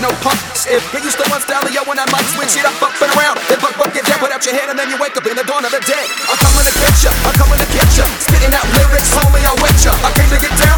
no pumps. If you used to one style of yo when I might switch it up and around, then buck get down, put out your head and then you wake up in the dawn of the day. I'm coming to get ya, I'm coming to get ya, spitting out lyrics, homie, I wet ya. I came to get down.